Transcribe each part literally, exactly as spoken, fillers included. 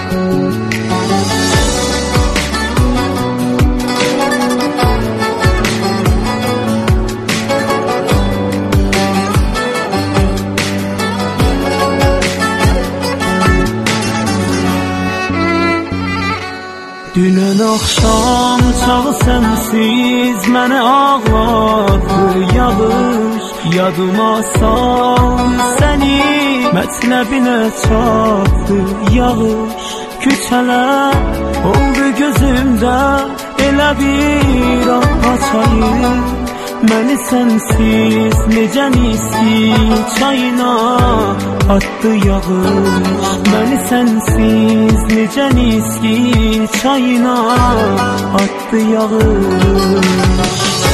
Dünən axşam çağı sənsiz mənə ağladı yağış. Yadıma sal səni mətləbinə çatdı yağış. Küçələr oldu gözümdə elə bir ah çayır. Məni sənsiz necə miski çayına attı yağış. Məni sənsiz necə miski çayına attı yağış.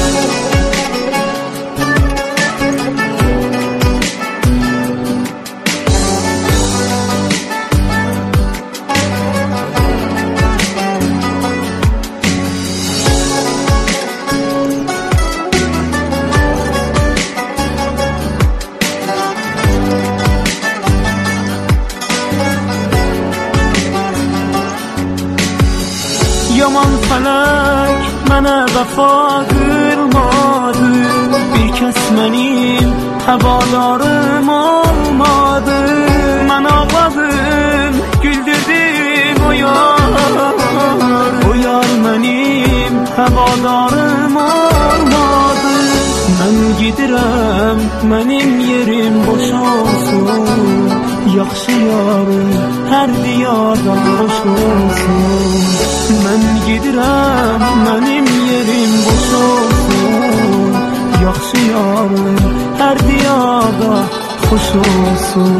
Yaman fələk mənə vəfa qılmadı. Bir kəs mənim həvalarım olmadı. Mən ağladım, güldürdüm o yar. O yar mənim həvalarım olmadı. Mən gedirəm, mənim yerim boş olsun. Yaxşı yarım hər diyarda xoş olsun. Mən gedirəm, mənim yerim boş olsun. Yaxşı yarım hər diyarda xoş olsun.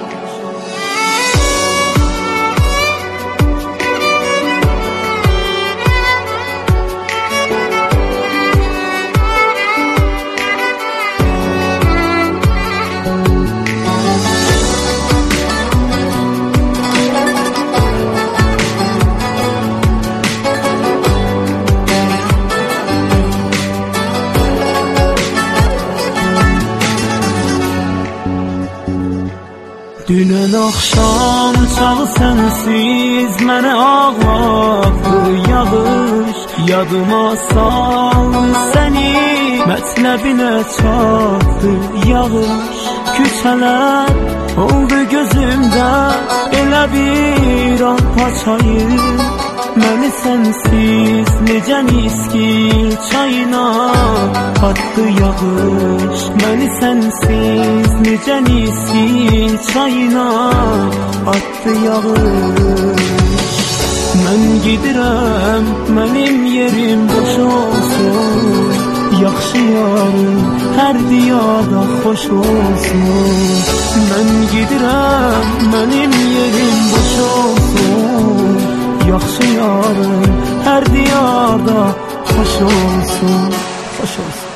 Dünən axşam çağı sənsiz mənə ağladı yağış. Yadıma sal səni mətləbinə çatdı yağış. Küçələr oldu gözümdə elə bir ah çayır. Məni sənsiz necə miski çayına attı yağış. Məni sənsiz necə miski çayına attı yağış. Mən gedirəm, mənim yerim boş olsun. Yaxşı yarım hər diyarda xoş olsun. Mən gedirəm, mənim yerim boş olsun. Yaxşı yarım hər diyarda xoş olsun, xoş olsun.